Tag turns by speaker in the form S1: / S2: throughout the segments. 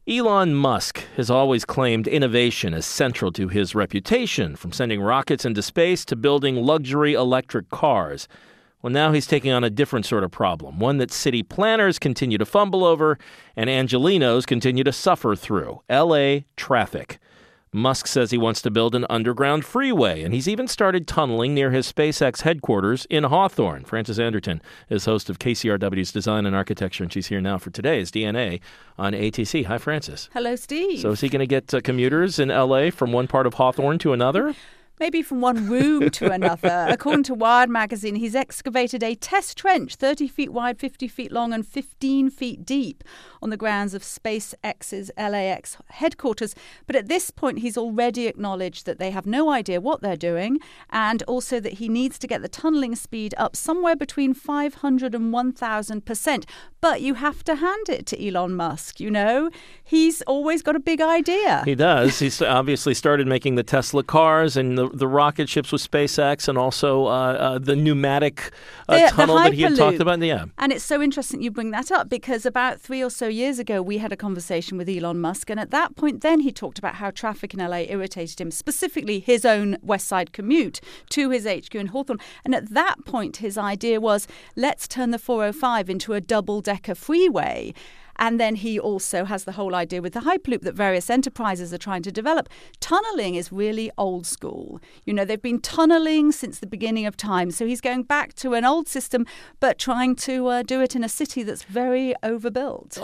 S1: Elon Musk has always claimed innovation is central to his reputation, from sending rockets into space to building luxury electric cars. Well, now he's taking on a different sort of problem, one that city planners continue to fumble over and Angelenos continue to suffer through: L.A. traffic. Musk says he wants to build an underground freeway, and he's even started tunneling near his SpaceX headquarters in Hawthorne. Frances Anderton is host of KCRW's Design and Architecture, and she's here now for today's DNA on ATC. Hi, Frances.
S2: Hello, Steve.
S1: So is he going to get commuters in L.A. from one part of Hawthorne to another?
S2: Maybe from one room to another. According to Wired magazine, he's excavated a test trench 30 feet wide, 50 feet long and 15 feet deep on the grounds of SpaceX's LAX headquarters. But at this point, he's already acknowledged that they have no idea what they're doing, and also that he needs to get the tunneling speed up somewhere between 500 and 1,000%. But you have to hand it to Elon Musk, you know. He's always got a big idea.
S1: He does. He's obviously started making the Tesla cars and the rocket ships with SpaceX, and also the pneumatic tunnel that he had talked about. Yeah.
S2: And it's so interesting you bring that up, because about 3 or so years ago, we had a conversation with Elon Musk. And at that point, then he talked about how traffic in LA irritated him, specifically his own West Side commute to his HQ in Hawthorne. And at that point, his idea was, let's turn the 405 into a double-decker freeway. And then he also has the whole idea with the Hyperloop that various enterprises are trying to develop. Tunneling is really old school. You know, they've been tunneling since the beginning of time. So he's going back to an old system, but trying to do it in a city that's very overbuilt.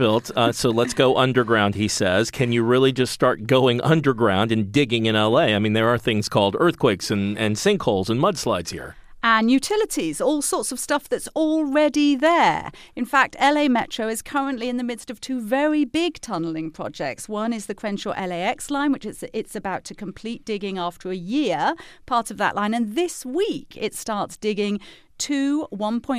S1: So let's go underground, he says. Can you really just start going underground and digging in L.A.? I mean, there are things called earthquakes and sinkholes and mudslides here.
S2: And utilities, all sorts of stuff that's already there. In fact, LA Metro is currently in the midst of two very big tunneling projects. One is the Crenshaw LAX line, which it's about to complete digging after a year, part of that line. And this week it starts digging two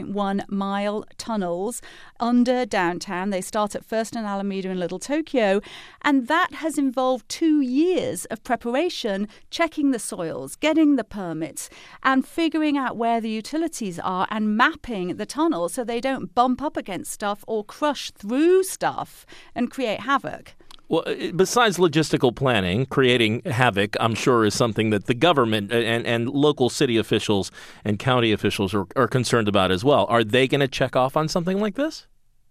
S2: 1.1-mile tunnels under downtown. They start at First and Alameda in Little Tokyo. And that has involved 2 years of preparation, checking the soils, getting the permits, and figuring out where the utilities are and mapping the tunnels so they don't bump up against stuff or crush through stuff and create havoc.
S1: Well, besides logistical planning, creating havoc, I'm sure, is something that the government and local city officials and county officials are concerned about as well. Are they going to check off on something like this?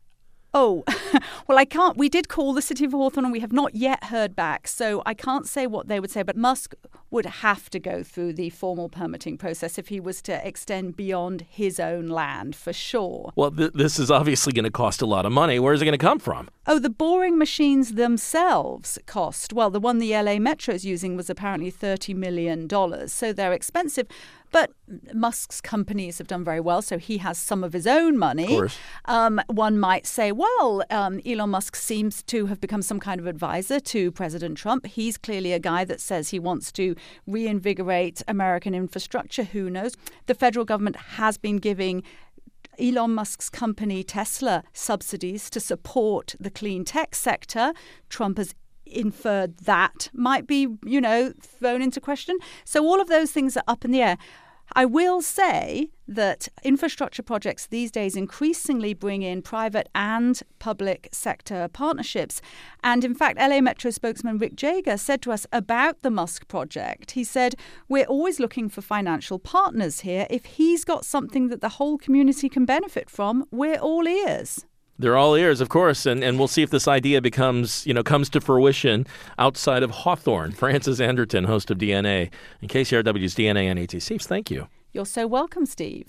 S2: Oh, well, I can't. We did call the city of Hawthorne and we have not yet heard back. So I can't say what they would say. But Musk would have to go through the formal permitting process if he was to extend beyond his own land, for sure.
S1: Well, this is obviously going to cost a lot of money. Where is it going to come from?
S2: Oh, the boring machines themselves cost. Well, the one the LA Metro is using was apparently $30 million. So they're expensive. But Musk's companies have done very well, so he has some of his own money.
S1: Of course.
S2: One might say, well, Elon Musk seems to have become some kind of advisor to President Trump. He's clearly a guy that says he wants to reinvigorate American infrastructure. Who knows? The federal government has been giving Elon Musk's company Tesla subsidies to support the clean tech sector. Trump has inferred that might be, thrown into question. So all of those things are up in the air. I will say that infrastructure projects these days increasingly bring in private and public sector partnerships. And in fact, LA Metro spokesman Rick Jager said to us about the Musk project, he said, we're always looking for financial partners here. If he's got something that the whole community can benefit from, we're all ears.
S1: They're all ears, of course, and we'll see if this idea comes to fruition outside of Hawthorne. Frances Anderton, host of DNA and KCRW's DNA and ATC. Thank you.
S2: You're so welcome, Steve.